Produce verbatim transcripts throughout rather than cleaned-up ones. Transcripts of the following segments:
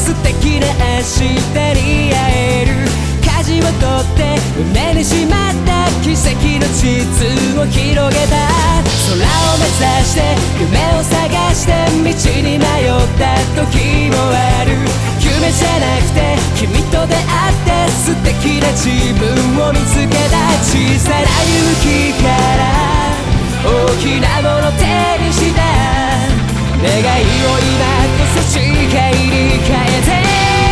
素敵な明日に会える。舵を取って胸にしまった奇跡の地図を広げた。空を目指して夢を探して道に迷った時もある。夢じゃなくて君と出会って素敵な自分を見つけた。小さな勇気から大きなもの手にした。願いを今こそ誓いに変えて。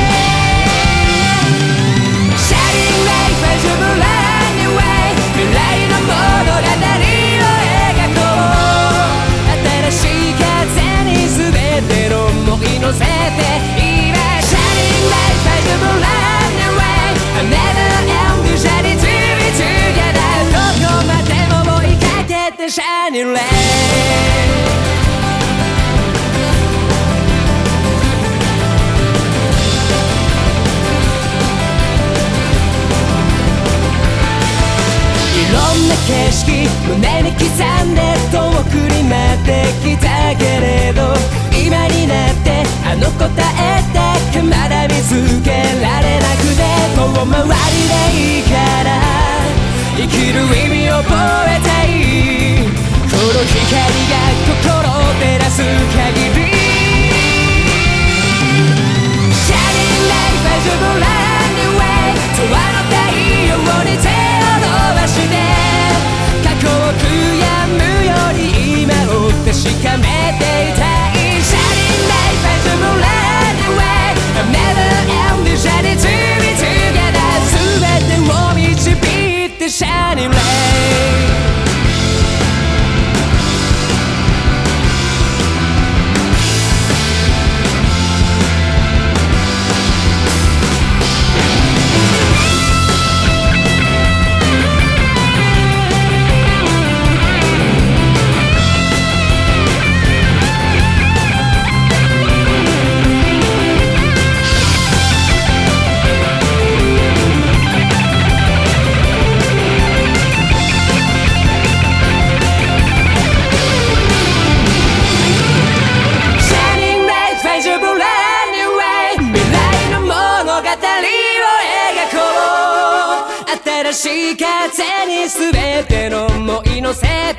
乗せて今 Shining light visible running away I never end the journey to be together どこまでも追いかけて Shining light いろんな景色胸に刻んで遠くに待ってきたけれど今になってあの答えだけまだ見つけられなくて遠回りでいいから生きる意味を覚えたい。この光が心を照らす限り Shining light visible running away 永遠の太陽に手を伸ばして過去を悔やむように今を確かめていたい。Shining light新しい風に全ての想い乗せて